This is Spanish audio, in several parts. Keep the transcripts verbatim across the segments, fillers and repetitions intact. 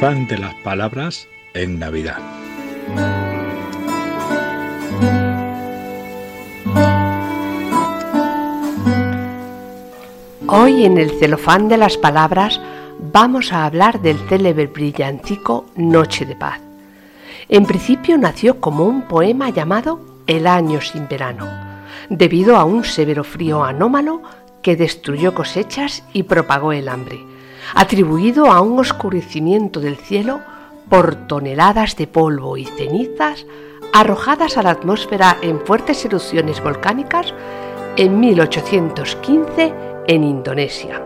celofán de las palabras en Navidad. Hoy en el celofán de las palabras vamos a hablar del célebre villancico Noche de Paz. En principio nació como un poema llamado El año sin verano, debido a un severo frío anómalo que destruyó cosechas y propagó el hambre, atribuido a un oscurecimiento del cielo por toneladas de polvo y cenizas arrojadas a la atmósfera en fuertes erupciones volcánicas en mil ochocientos quince en Indonesia.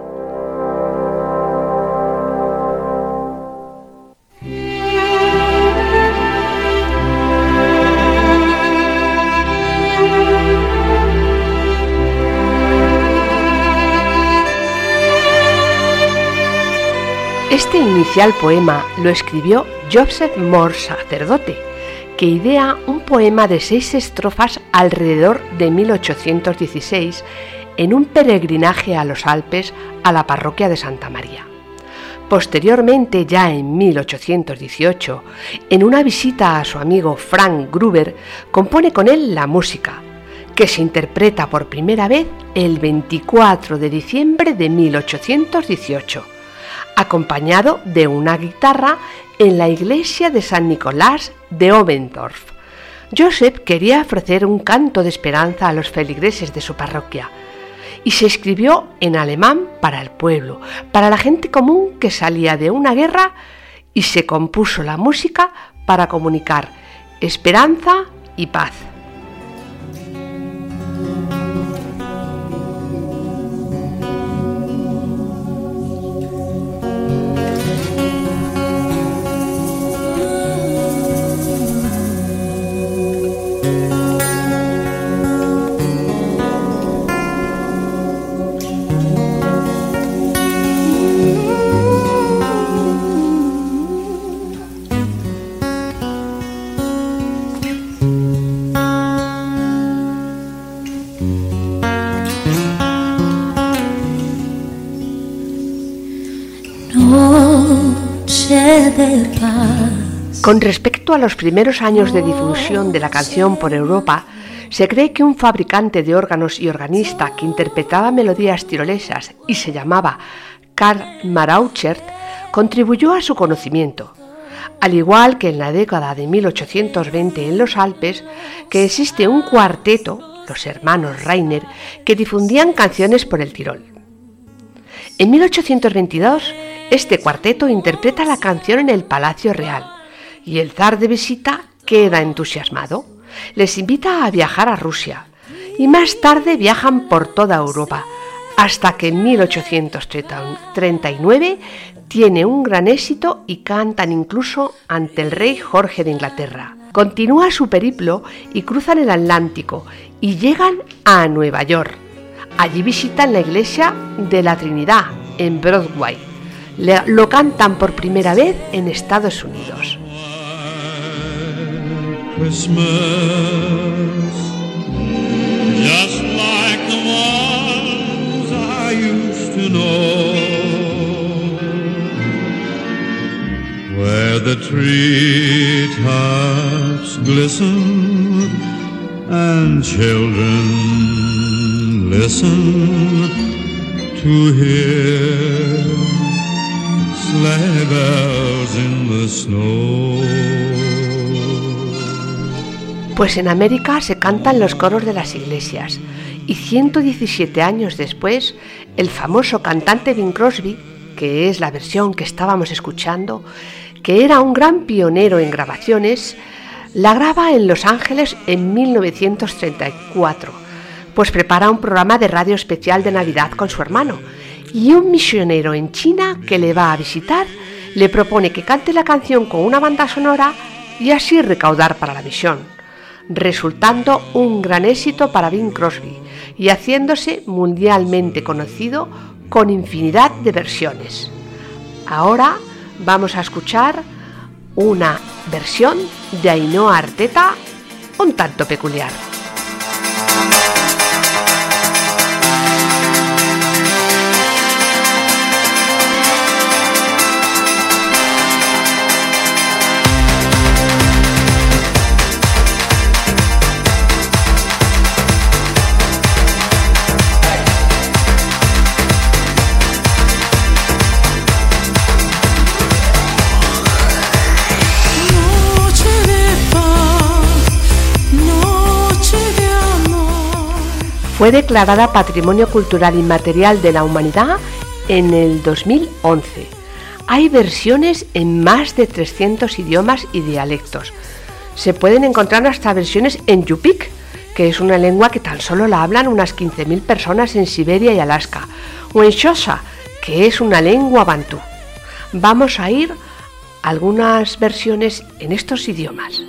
Este inicial poema lo escribió Joseph Moore, sacerdote, que idea un poema de seis estrofas alrededor de mil ochocientos dieciséis en un peregrinaje a los Alpes a la parroquia de Santa María. Posteriormente, ya en mil ochocientos dieciocho, en una visita a su amigo Frank Gruber, compone con él la música, que se interpreta por primera vez el veinticuatro de diciembre de mil ochocientos dieciocho, acompañado de una guitarra en la iglesia de San Nicolás de Oberndorf. Joseph quería ofrecer un canto de esperanza a los feligreses de su parroquia, y se escribió en alemán para el pueblo, para la gente común que salía de una guerra, y se compuso la música para comunicar esperanza y paz. Con respecto a los primeros años de difusión de la canción por Europa, se cree que un fabricante de órganos y organista que interpretaba melodías tirolesas y se llamaba Karl Marauchert contribuyó a su conocimiento, al igual que en la década de mil ochocientos veinte en los Alpes, que existe un cuarteto, los hermanos Rainer, que difundían canciones por el Tirol. En mil ochocientos veintidós, este cuarteto interpreta la canción en el Palacio Real y el zar de visita queda entusiasmado. Les invita a viajar a Rusia y más tarde viajan por toda Europa hasta que en mil ochocientos treinta y nueve tiene un gran éxito y cantan incluso ante el rey Jorge de Inglaterra. Continúa su periplo y cruzan el Atlántico y llegan a Nueva York. Allí visitan la iglesia de la Trinidad en Broadway. Lo cantan por primera vez en Estados Unidos. Christmas, just like the ones I used to know, where the treetops glisten and children listen to hear sleigh bells in the snow. Pues en América se cantan los coros de las iglesias y ciento diecisiete años después, el famoso cantante Bing Crosby, que es la versión que estábamos escuchando, que era un gran pionero en grabaciones, la graba en Los Ángeles en mil novecientos treinta y cuatro, pues prepara un programa de radio especial de Navidad con su hermano, y un misionero en China que le va a visitar le propone que cante la canción con una banda sonora y así recaudar para la misión, resultando un gran éxito para Bing Crosby y haciéndose mundialmente conocido con infinidad de versiones. Ahora vamos a escuchar una versión de Ainhoa Arteta un tanto peculiar. Fue declarada Patrimonio Cultural Inmaterial de la Humanidad en el dos mil once. Hay versiones en más de trescientos idiomas y dialectos. Se pueden encontrar hasta versiones en Yupik, que es una lengua que tan solo la hablan unas quince mil personas en Siberia y Alaska, o en Xhosa, que es una lengua bantú. Vamos a ir a algunas versiones en estos idiomas.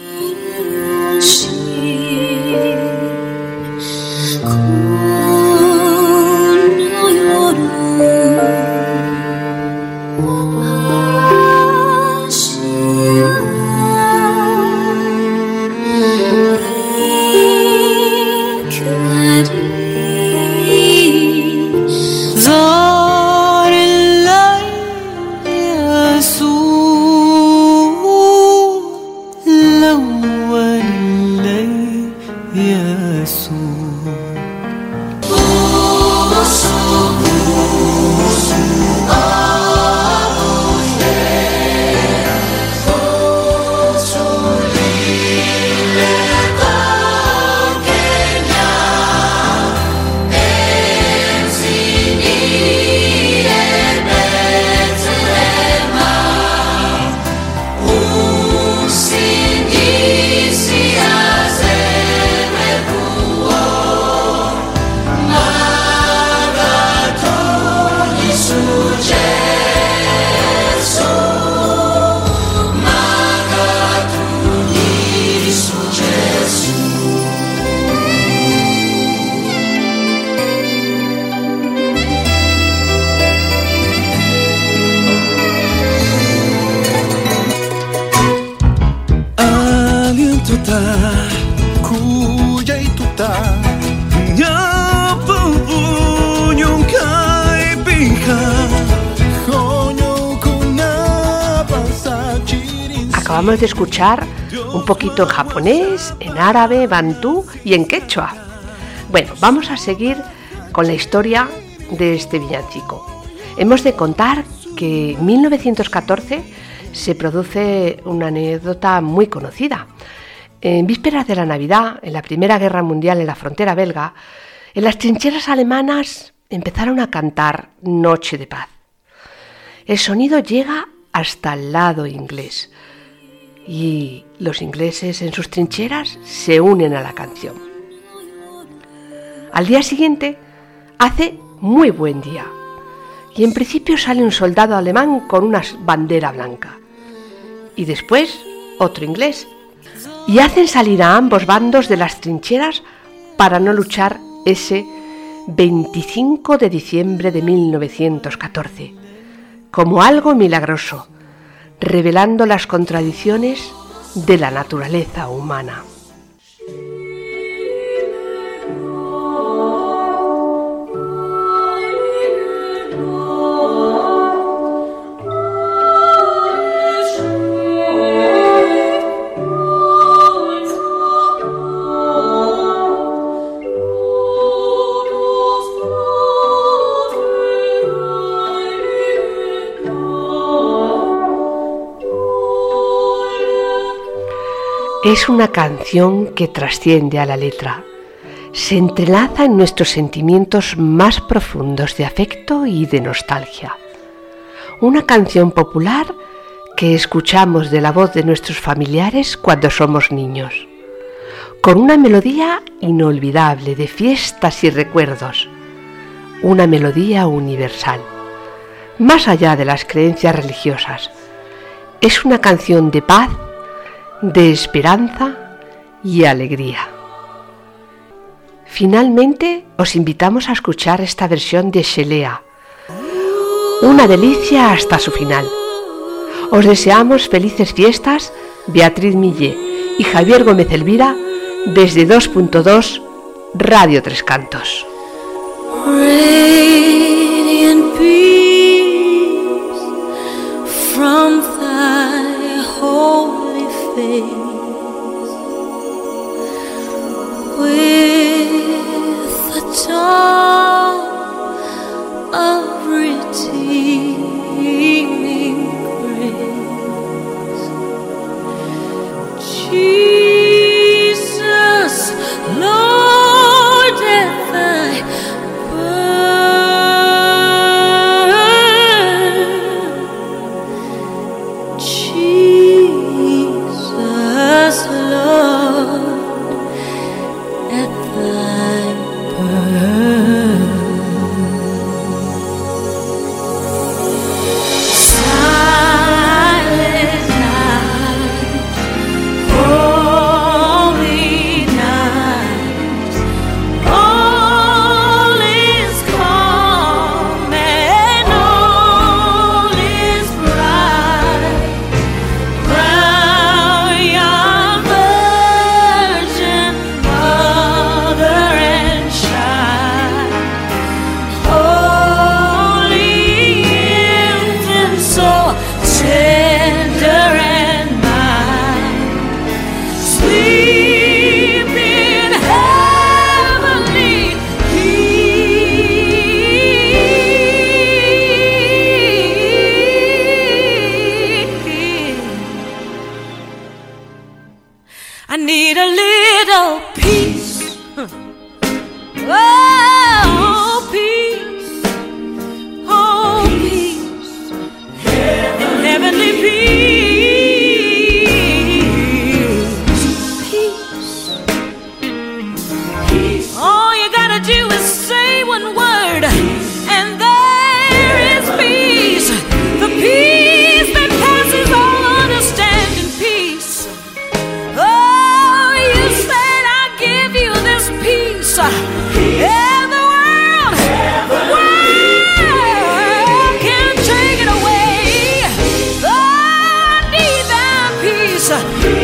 Acabamos de escuchar un poquito en japonés, en árabe, bantú y en quechua. Bueno, vamos a seguir con la historia de este villancico. Hemos de contar que en mil novecientos catorce se produce una anécdota muy conocida. En vísperas de la Navidad, en la Primera Guerra Mundial en la frontera belga, en las trincheras alemanas empezaron a cantar Noche de Paz. El sonido llega hasta el lado inglés y los ingleses en sus trincheras se unen a la canción. Al día siguiente hace muy buen día y en principio sale un soldado alemán con una bandera blanca y después otro inglés, y hacen salir a ambos bandos de las trincheras para no luchar ese veinticinco de diciembre de mil novecientos catorce, como algo milagroso, revelando las contradicciones de la naturaleza humana. Es una canción que trasciende a la letra, se entrelaza en nuestros sentimientos más profundos de afecto y de nostalgia. Una canción popular que escuchamos de la voz de nuestros familiares cuando somos niños, con una melodía inolvidable de fiestas y recuerdos, una melodía universal, más allá de las creencias religiosas. Es una canción de paz, de esperanza y alegría. Finalmente, os invitamos a escuchar esta versión de Xelea, una delicia hasta su final. Os deseamos felices fiestas, Beatriz Millé y Javier Gómez Elvira, desde dos punto dos Radio Tres Cantos. Radiant peace from thy holy face, with the dawn of redeeming grace. Jesus, Lord, and I need a little peace. Oh, peace. Oh, peace. Heavenly peace. Peace. All you gotta do is say one word, and there is peace. The peace that passes all understanding. Peace. Oh, you said I'll give you this peace. Yeah, the world, the world can't take it away. Oh, I need that peace.